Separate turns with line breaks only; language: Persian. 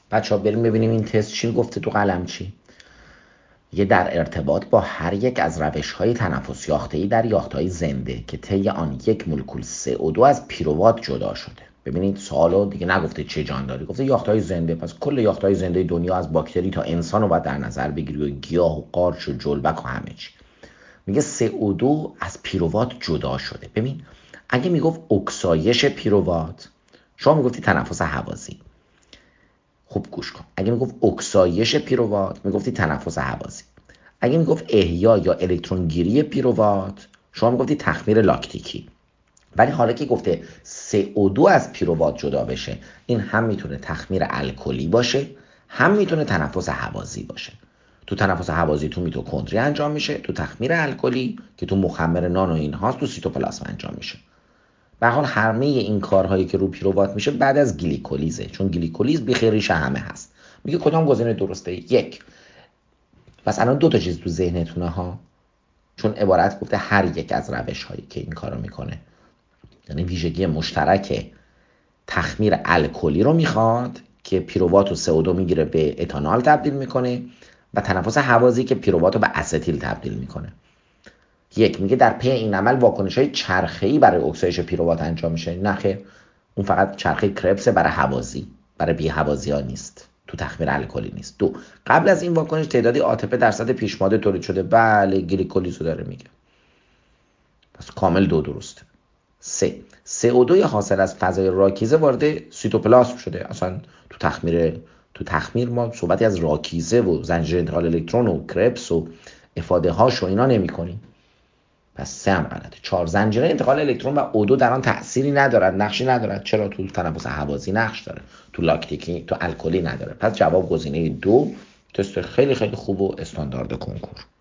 بچه ها بریم ببینیم این تست چی گفته تو قلم چی. یه در ارتباط با هر یک از روش‌های تنفس یافته‌ای در یافته‌های زنده که طی آن یک مولکول CO2 از پیروات جدا شده. ببینید سوالو دیگه نگفته چه جانداری، گفته یافته‌های زنده، پس کل یافته‌های زنده دنیا از باکتری تا انسان رو باید در نظر بگیری و گیاه و قارچ و جلبک و همه چی. میگه CO2 از پیروات جدا شده. ببین اگه میگفت اکسایش پیروات، شما میگفتی تنفس هوازی. خوب گوش کن، اگه میگفت اکسایش پیروات میگفتی تنفس هوازی. اگه میگفت احیا یا الکترونگیری پیروات شما میگفتی تخمیر لاکتیکی. ولی حالا که گفته CO2 از پیروات جدا بشه، این هم میتونه تخمیر الکلی باشه، هم میتونه تنفس هوازی باشه. تو تنفس هوازی تو میتوکندری انجام میشه، تو تخمیر الکلی که تو مخمر نان و اینهاست تو سیتوپلاسم انجام میشه. به هر حال همه این کارهایی که رو پیروات میشه بعد از گلیکولیزه، چون گلیکولیز بیخیر ریش همه هست. میگه کدام گزینه درسته؟ یک. پس الان دو تا چیز تو ذهنتونه ها، چون عبارت گفته هر یک از روش هایی که این کارو میکنه، یعنی ویژگی مشترک تخمیر الکلی رو میخواد که پیروات و CO2 میگیره به اتانول تبدیل میکنه، و تنفس هوازی که پیروات رو به استیل تبدیل میکنه. یک. میگه در پی این عمل واکنش‌های چرخه‌ای برای اکسایش پیروات انجام میشه. نه خیر، اون فقط چرخه کربس برای هوازی، برای بی هوازی ها نیست، تو تخمیر الکلی نیست. دو. قبل از این واکنش تعدادی ATP در سطح پیشماده تولید شده. بله گلیکولیزو داره میگه، پس کامل دو درسته. سه. CO2 حاصل از فضای راکیزه وارد سیتوپلاسم شده. اصلا تو تخمیر ما صحبتی از راکیزه و زنجیره انتقال الکترون و کربس و افاده هاش و اینا نمی کنیم. پس سه هم غلطه. 4. زنجیره انتقال الکترون و O2 در آن تأثیری ندارد، نقشی ندارد. چرا؟ تو تنفس هوازی نقش داره، تو لاکتیکی، تو الکلی نداره. پس جواب گزینه 2. تست خیلی خیلی خوب و استاندارد کنکور.